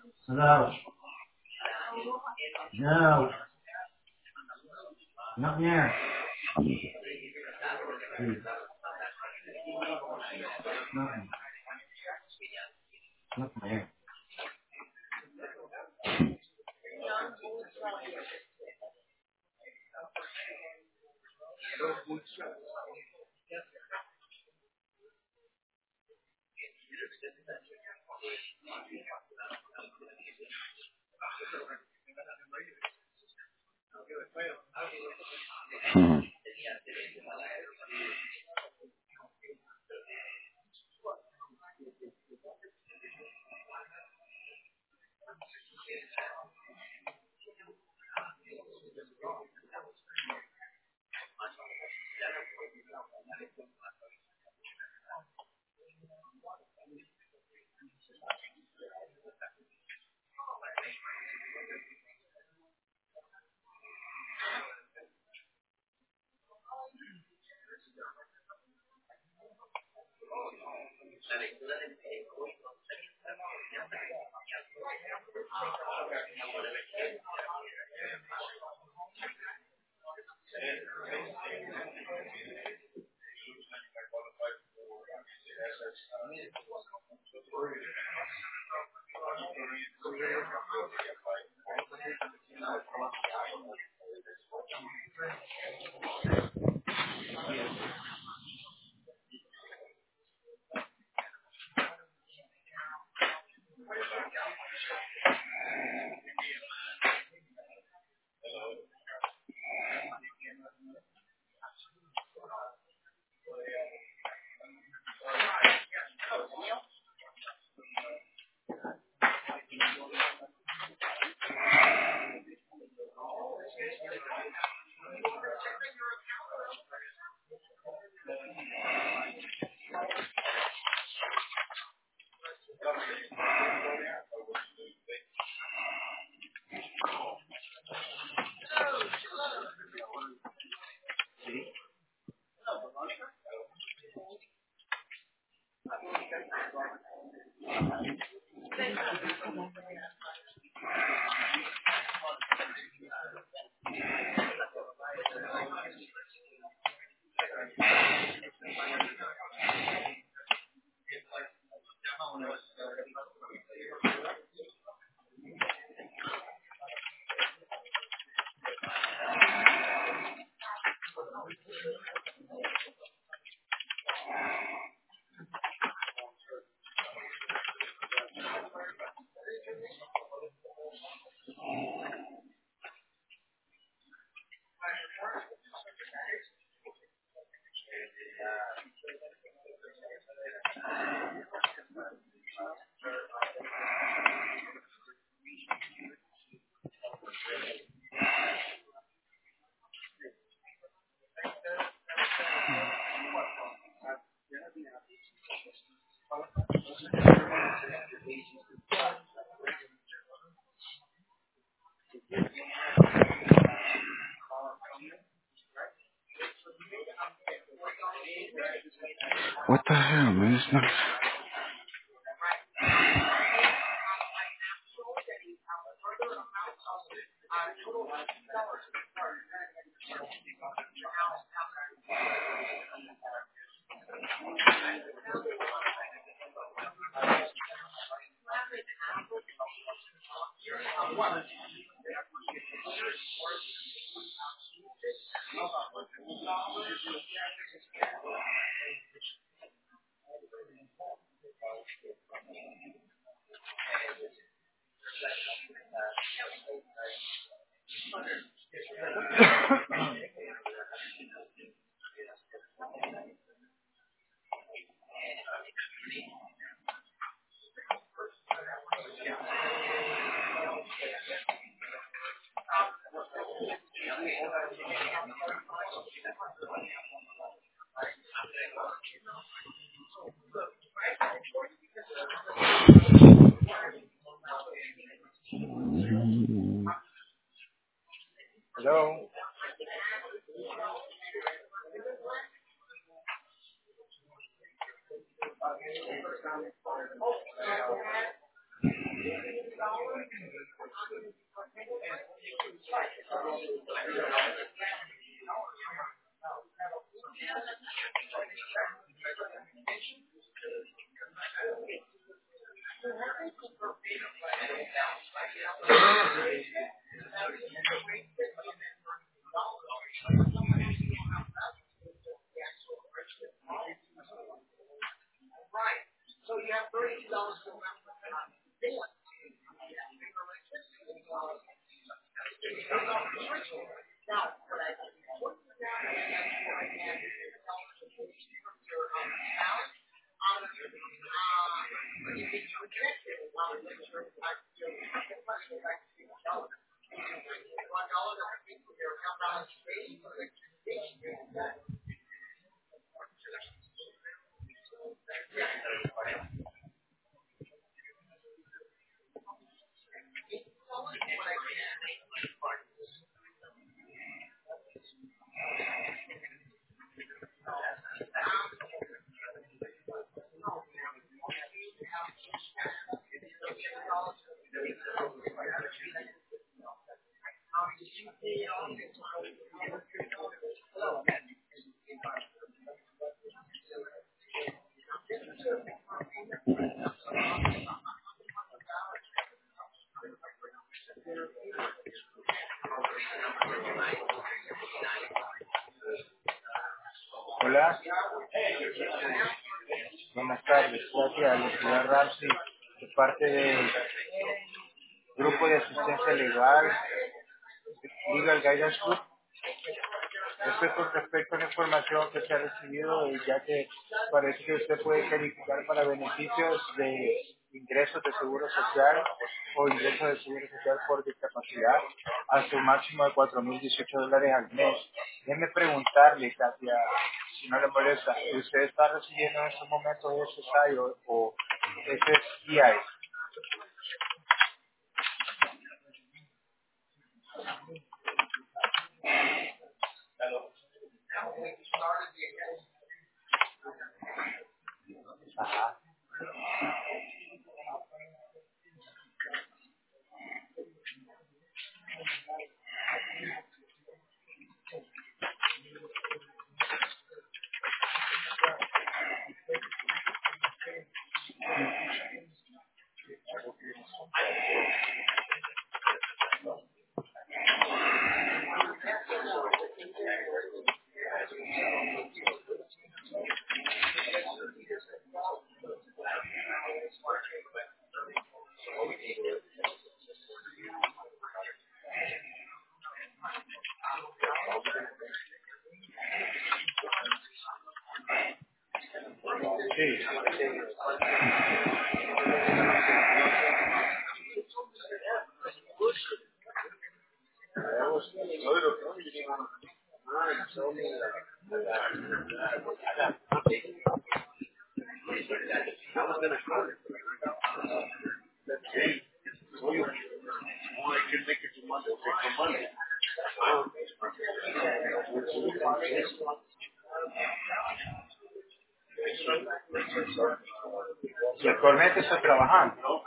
Hello. No. Not there. Please. Nothing. Nothing there. Hmm. What the hell, man? It's not. Hola, buenas tardes. Gracias, la ciudad Ramsey, de parte del Grupo de Asistencia Legal, Legal Guidance Group. Esto es con respecto a la información que se ha recibido, ya que parece que usted puede calificar para beneficios de ingresos de seguro social o ingresos de seguro social por discapacidad hasta un máximo de $4.018 al mes. Déjeme preguntarle, Katia, si no le molesta, ¿usted está recibiendo en estos momentos SSI o SSI? Ajá. Sí. Y actualmente está trabajando.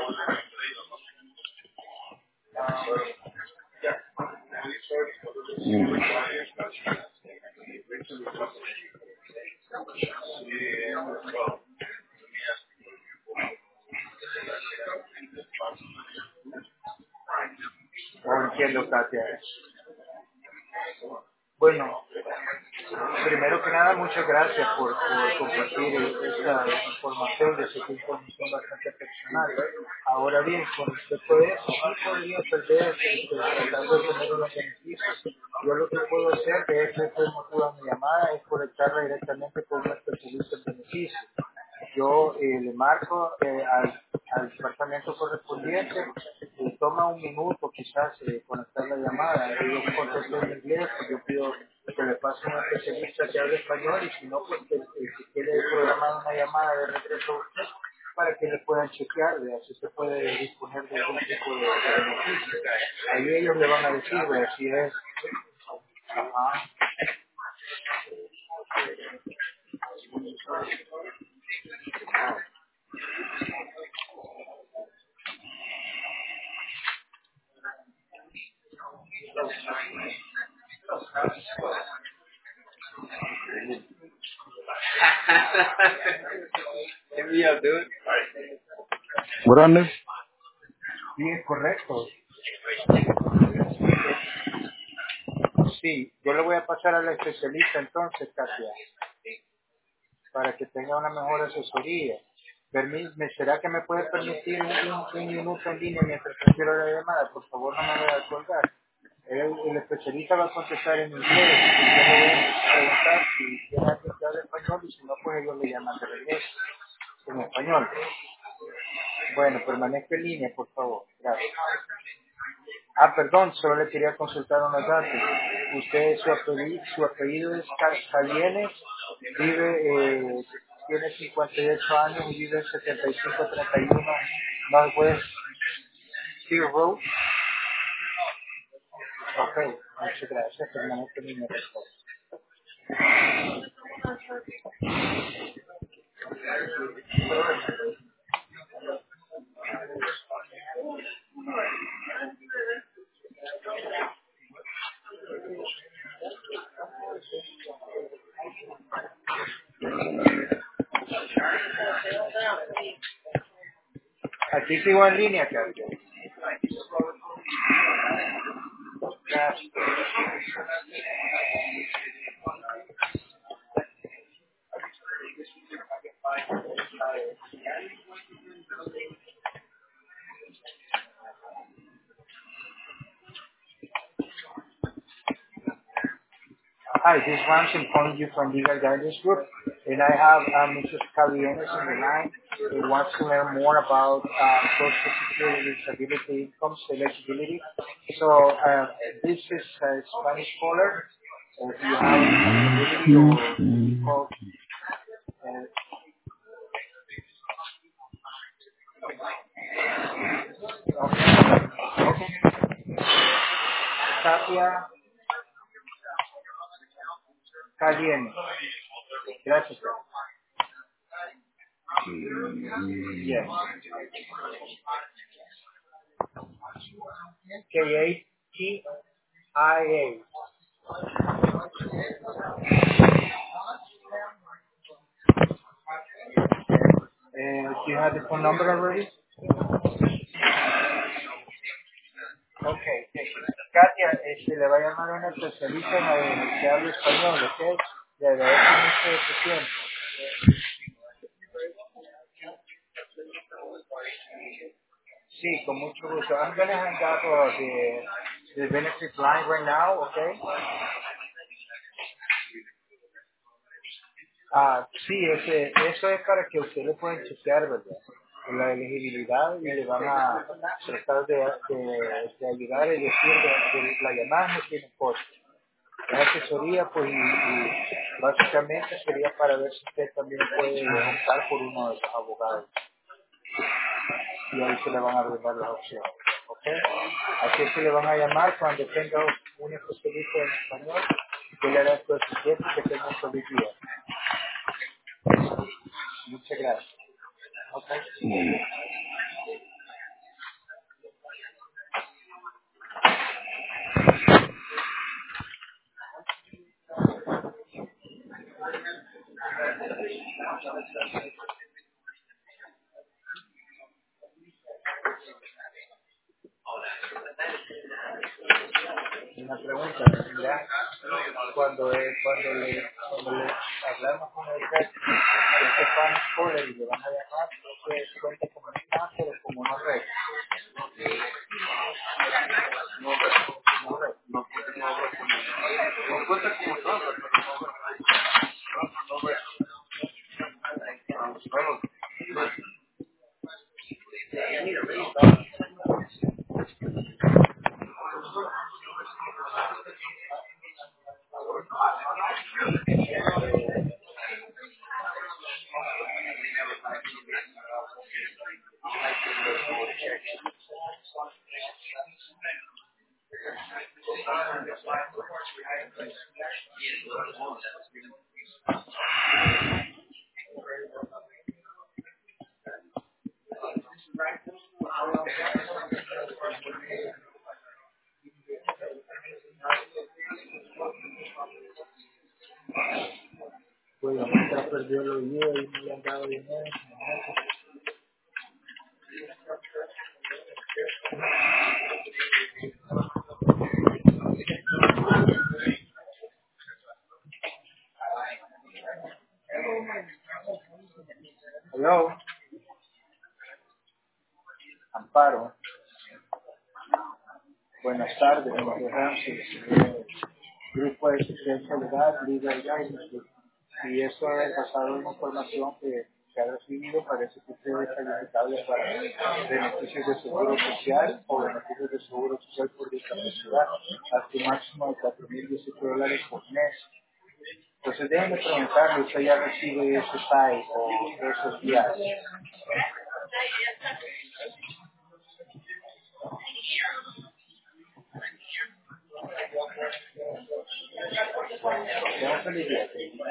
No entiendo, Katia. Bueno, primero que nada, muchas gracias por compartir esta información, de esta información bastante personal. Ahora bien, con respecto a eso, sí podría perder tratando de tener unos beneficios. Yo lo que puedo hacer, de hecho, este es el motivo de mi llamada, es conectarla directamente con un especialista en beneficios. Yo le marco al departamento correspondiente, toma un minuto quizás conectar la llamada, yo contesto en inglés, yo pido que le pase a un especialista que hable español y si no, pues si quiere programar una llamada de regreso a usted para que le puedan chequear, vea si se puede disponer de algún tipo de beneficio. Ahí ellos le van a decir, vea si es, ajá, What on this? sí es correcto. Sí, yo le voy a pasar a la especialista entonces, Katia, para que tenga una mejor asesoría. ¿Será que me puede permitir un minuto en línea mientras espero la llamada? Por favor, no me vaya a colgar. El especialista va a contestar en inglés. Y yo le voy a preguntar si tiene alguien que hable español y si no, pues ellos le llaman de regreso en español. Bueno, permanezca en línea, por favor. Gracias. Perdón, solo le quería consultar unos datos. Usted, su apellido es Calienes, tiene 58 años y vive en 7531 Northwest Steel Road. Ok, muchas gracias. Permanezca en línea, por favor. Aquí sigo en línea, Carlos. Gracias. Hi, this is Ramsey calling you from Legal Guidance Group, and I have Mrs. Calienes on the line. He wants to learn more about Social Security disability incomes eligibility. So this is a Spanish caller. If you have any possibility or call, Katia Calienes. Gracias. Yes. Katia. Do you have the phone number already? Okay. Katia, le va a llamar a una especialista que habla español, ¿ok? Le agradezco mucho su tiempo. Sí, con mucho gusto. I'm going to hang up the benefit line right now, okay? Sí, eso es para que usted le pueda chequear, ¿verdad? La elegibilidad y le van a tratar de ayudar y decir que la llamada no tiene costo. La asesoría, pues, y básicamente sería para ver si usted también puede optar por uno de los abogados. Y ahí se le van a brindar las opciones. ¿Ok? Así es que le van a llamar cuando tenga un especialista en español. Yo le agradezco de su tiempo y que tenga un feliz día. Muchas gracias. Ok. Una pregunta, mira, cuando le hablamos con el test, que Spanish Caller y le van a llamar, no se cuenta como un cáncer o como una red. No red. No cuenta como cáncer, pero pues la maestra perdió el oído y no le han dado dinero. Hello. Amparo, buenas tardes, Jorge Ramses, Grupo de Asistencia Legal, Legal Guidance Group. Y eso es basado en información que ha recibido, parece que usted es calificable para beneficios de seguro social o beneficios de seguro social por discapacidad, hasta un máximo de $4,018 por mes. Entonces déjenme preguntarle, ¿usted ya recibe ese PAI o esos días? Tengo un feliz día.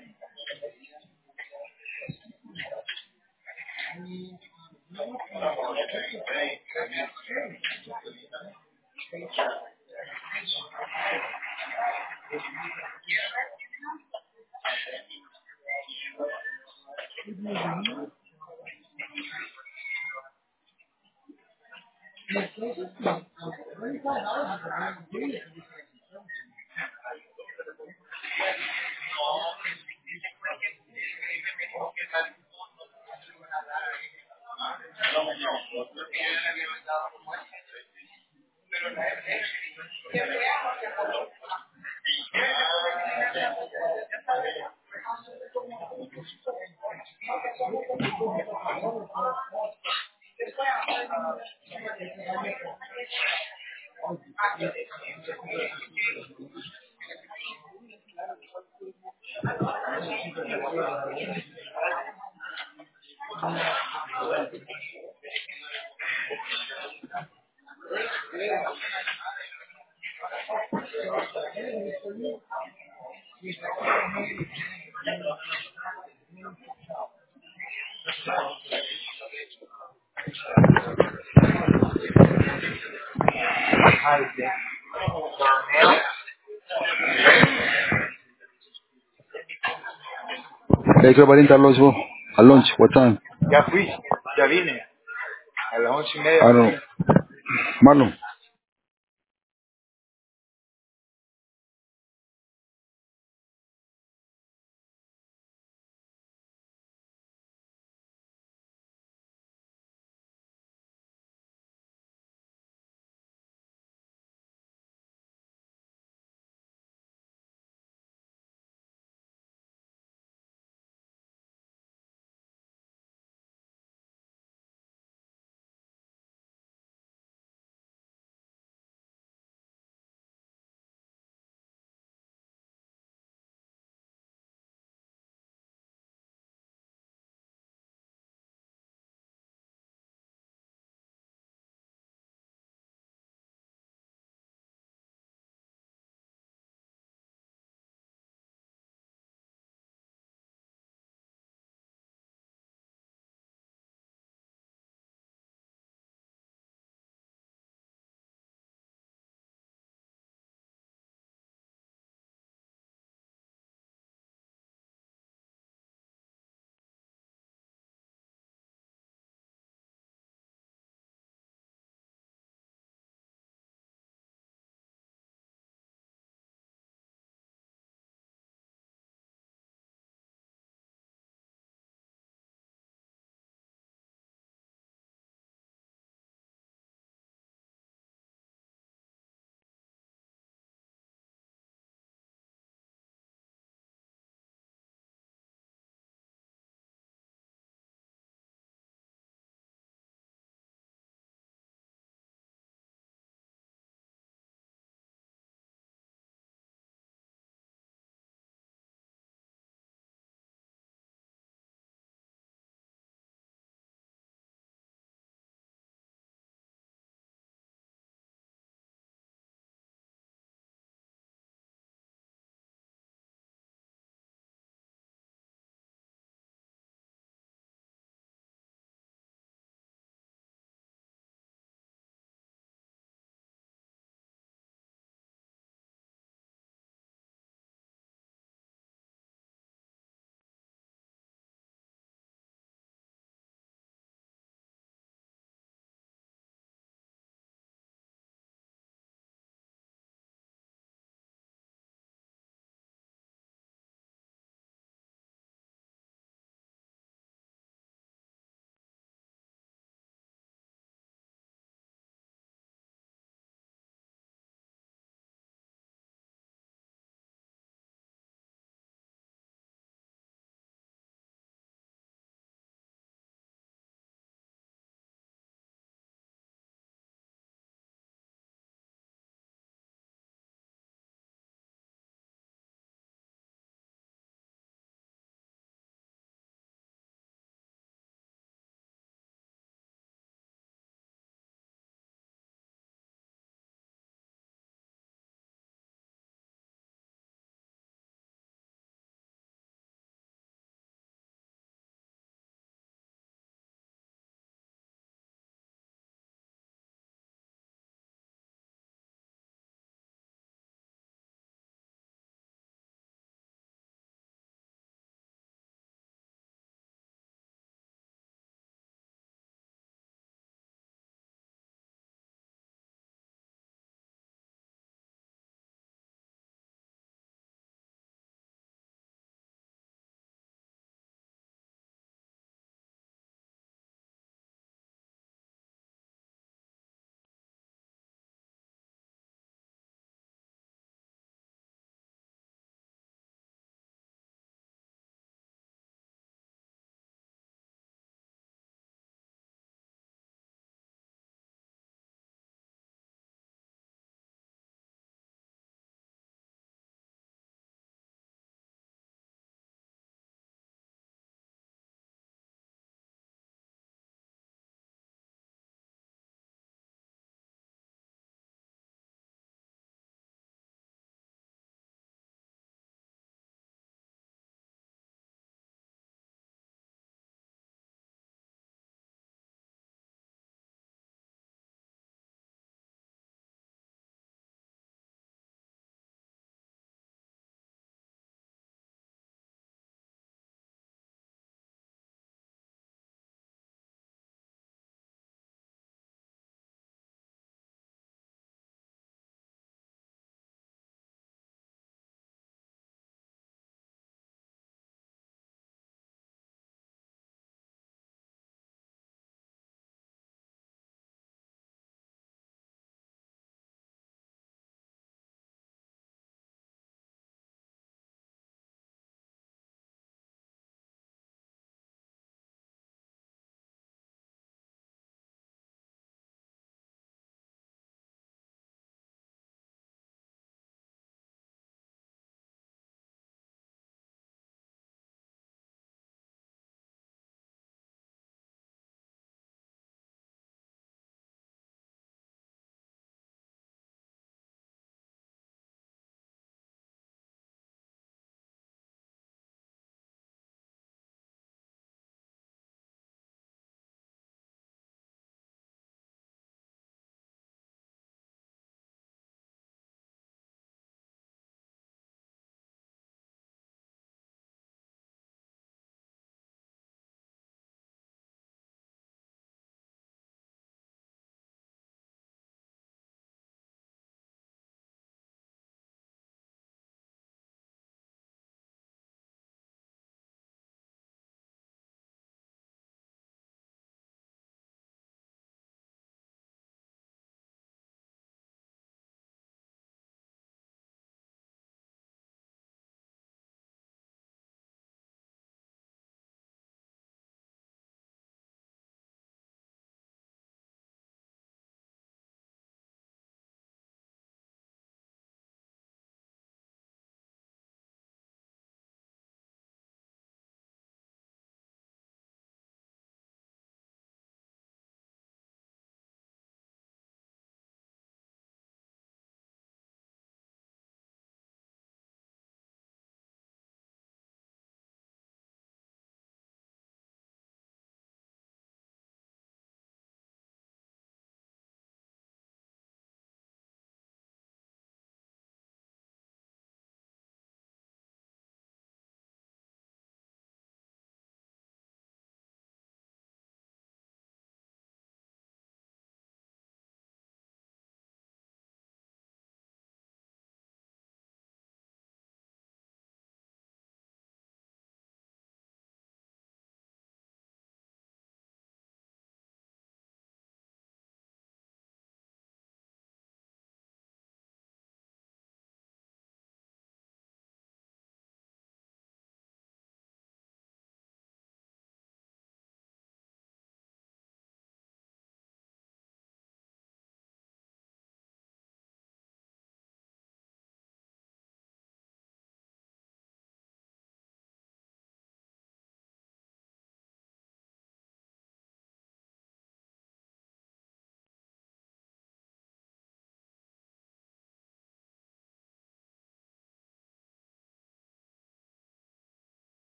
Ay, bien. Hey, qué valiente al lunch, bro. Al lunch, what time? Ya fui, ya vine. A las 11:30 I me don't fui. know. Marlon.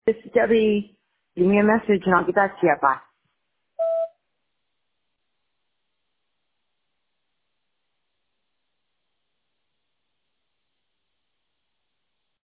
This is Debbie. Leave me a message and I'll get back to you. Bye.